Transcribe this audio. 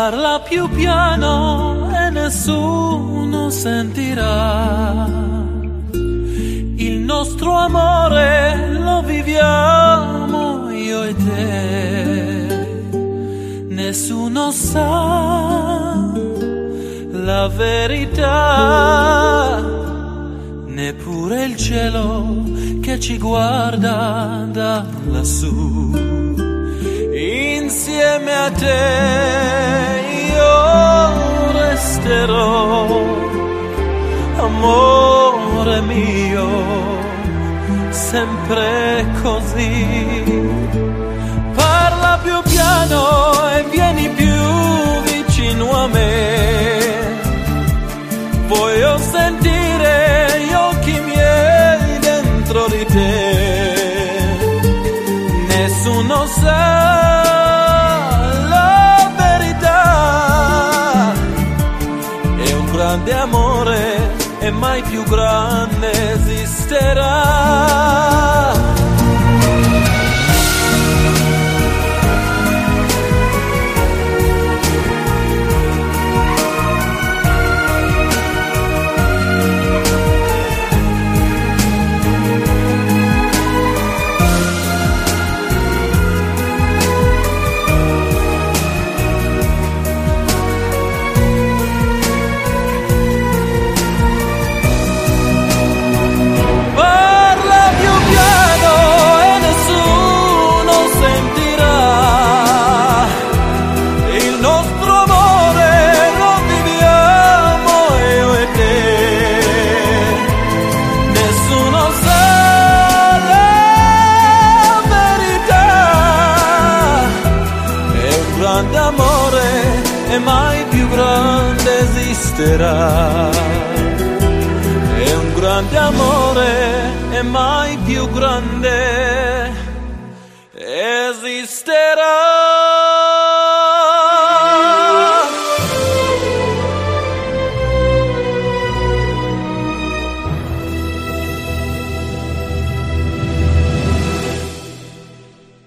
Parla più piano e nessuno sentirà. Il nostro amore lo viviamo io e te. Nessuno sa la verità, neppure il cielo che ci guarda da lassù. Insieme a te io resterò, amore mio, sempre così. Parla più piano e vieni più vicino a me. Voglio sentire gli occhi miei dentro di te. Nessuno sa la verità. È un grande amore e mai più grande esisterà. D'amore e mai più grande esisterà. È un grande amore e mai più grande esisterà.